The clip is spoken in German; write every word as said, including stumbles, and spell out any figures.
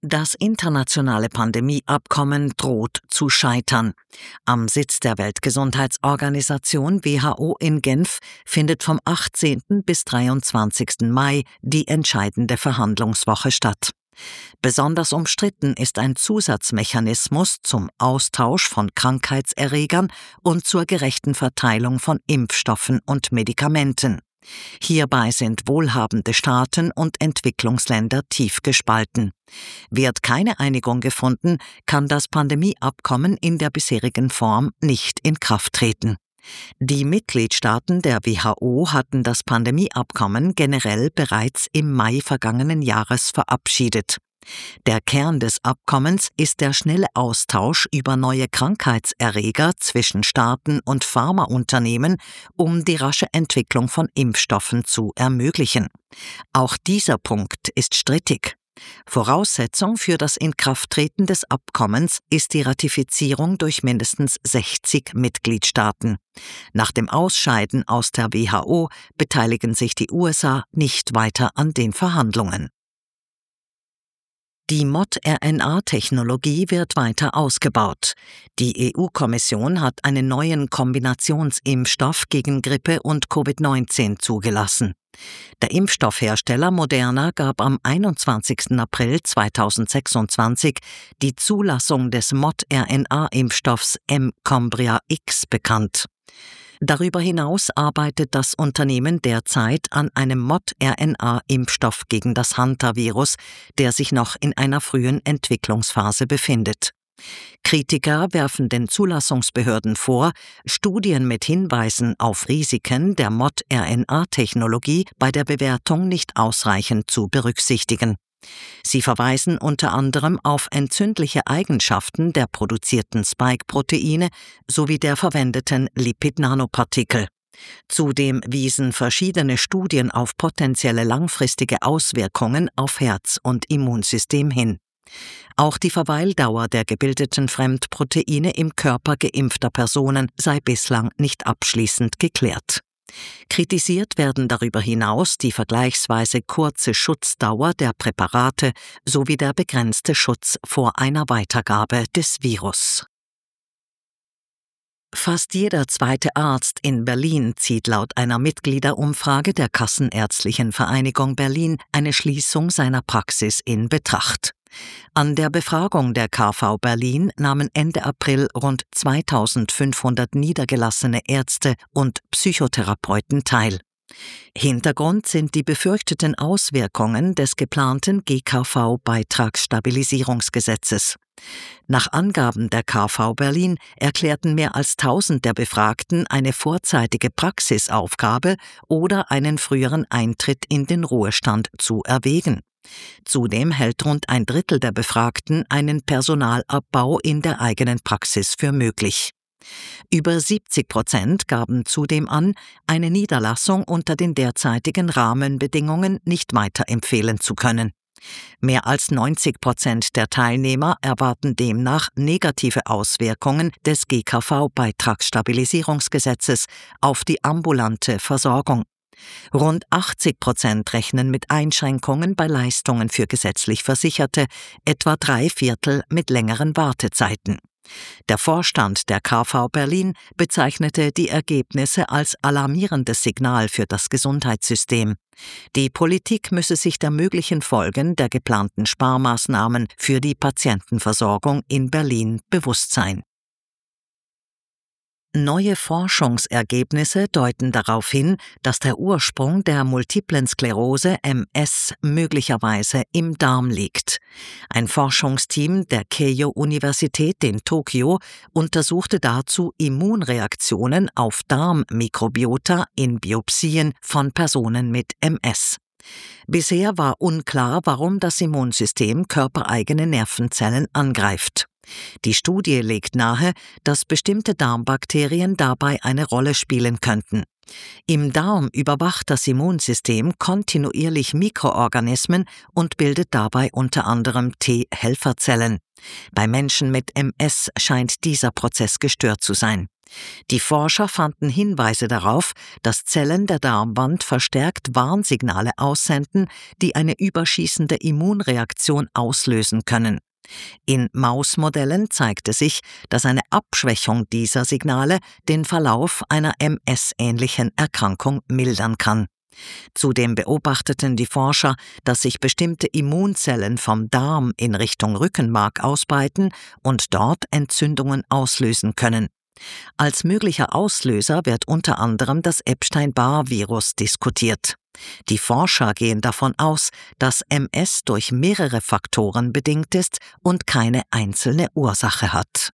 Das internationale Pandemieabkommen droht zu scheitern. Am Sitz der Weltgesundheitsorganisation W H O in Genf findet vom achtzehnten bis dreiundzwanzigsten Mai die entscheidende Verhandlungswoche statt. Besonders umstritten ist ein Zusatzmechanismus zum Austausch von Krankheitserregern und zur gerechten Verteilung von Impfstoffen und Medikamenten. Hierbei sind wohlhabende Staaten und Entwicklungsländer tief gespalten. Wird keine Einigung gefunden, kann das Pandemieabkommen in der bisherigen Form nicht in Kraft treten. Die Mitgliedstaaten der W H O hatten das Pandemieabkommen generell bereits im Mai vergangenen Jahres verabschiedet. Der Kern des Abkommens ist der schnelle Austausch über neue Krankheitserreger zwischen Staaten und Pharmaunternehmen, um die rasche Entwicklung von Impfstoffen zu ermöglichen. Auch dieser Punkt ist strittig. Voraussetzung für das Inkrafttreten des Abkommens ist die Ratifizierung durch mindestens sechzig Mitgliedstaaten. Nach dem Ausscheiden aus der W H O beteiligen sich die U S A nicht weiter an den Verhandlungen. Die Mod-R N A-Technologie wird weiter ausgebaut. Die E U-Kommission hat einen neuen Kombinationsimpfstoff gegen Grippe und Covid neunzehn zugelassen. Der Impfstoffhersteller Moderna gab am einundzwanzigsten April zweitausendsechsundzwanzig die Zulassung des Mod-R N A-Impfstoffs mCombria X bekannt. Darüber hinaus arbeitet das Unternehmen derzeit an einem Mod-R N A-Impfstoff gegen das Hantavirus, der sich noch in einer frühen Entwicklungsphase befindet. Kritiker werfen den Zulassungsbehörden vor, Studien mit Hinweisen auf Risiken der Mod-R N A-Technologie bei der Bewertung nicht ausreichend zu berücksichtigen. Sie verweisen unter anderem auf entzündliche Eigenschaften der produzierten Spike-Proteine sowie der verwendeten Lipid-Nanopartikel. Zudem wiesen verschiedene Studien auf potenzielle langfristige Auswirkungen auf Herz- und Immunsystem hin. Auch die Verweildauer der gebildeten Fremdproteine im Körper geimpfter Personen sei bislang nicht abschließend geklärt. Kritisiert werden darüber hinaus die vergleichsweise kurze Schutzdauer der Präparate sowie der begrenzte Schutz vor einer Weitergabe des Virus. Fast jeder zweite Arzt in Berlin zieht laut einer Mitgliederumfrage der Kassenärztlichen Vereinigung Berlin eine Schließung seiner Praxis in Betracht. An der Befragung der K V Berlin nahmen Ende April rund zweitausendfünfhundert niedergelassene Ärzte und Psychotherapeuten teil. Hintergrund sind die befürchteten Auswirkungen des geplanten G K V-Beitragsstabilisierungsgesetzes. Nach Angaben der K V Berlin erklärten mehr als tausend der Befragten eine vorzeitige Praxisaufgabe oder einen früheren Eintritt in den Ruhestand zu erwägen. Zudem hält rund ein Drittel der Befragten einen Personalabbau in der eigenen Praxis für möglich. Über siebzig Prozent gaben zudem an, eine Niederlassung unter den derzeitigen Rahmenbedingungen nicht weiterempfehlen zu können. Mehr als neunzig Prozent der Teilnehmer erwarten demnach negative Auswirkungen des G K V-Beitragsstabilisierungsgesetzes auf die ambulante Versorgung. Rund achtzig Prozent rechnen mit Einschränkungen bei Leistungen für gesetzlich Versicherte, etwa drei Viertel mit längeren Wartezeiten. Der Vorstand der K V Berlin bezeichnete die Ergebnisse als alarmierendes Signal für das Gesundheitssystem. Die Politik müsse sich der möglichen Folgen der geplanten Sparmaßnahmen für die Patientenversorgung in Berlin bewusst sein. Neue Forschungsergebnisse deuten darauf hin, dass der Ursprung der multiplen Sklerose M S möglicherweise im Darm liegt. Ein Forschungsteam der Keio-Universität in Tokio untersuchte dazu Immunreaktionen auf Darmmikrobiota in Biopsien von Personen mit M S. Bisher war unklar, warum das Immunsystem körpereigene Nervenzellen angreift. Die Studie legt nahe, dass bestimmte Darmbakterien dabei eine Rolle spielen könnten. Im Darm überwacht das Immunsystem kontinuierlich Mikroorganismen und bildet dabei unter anderem T-Helferzellen. Bei Menschen mit M S scheint dieser Prozess gestört zu sein. Die Forscher fanden Hinweise darauf, dass Zellen der Darmwand verstärkt Warnsignale aussenden, die eine überschießende Immunreaktion auslösen können. In Mausmodellen zeigte sich, dass eine Abschwächung dieser Signale den Verlauf einer M S-ähnlichen Erkrankung mildern kann. Zudem beobachteten die Forscher, dass sich bestimmte Immunzellen vom Darm in Richtung Rückenmark ausbreiten und dort Entzündungen auslösen können. Als möglicher Auslöser wird unter anderem das Epstein-Barr-Virus diskutiert. Die Forscher gehen davon aus, dass M S durch mehrere Faktoren bedingt ist und keine einzelne Ursache hat.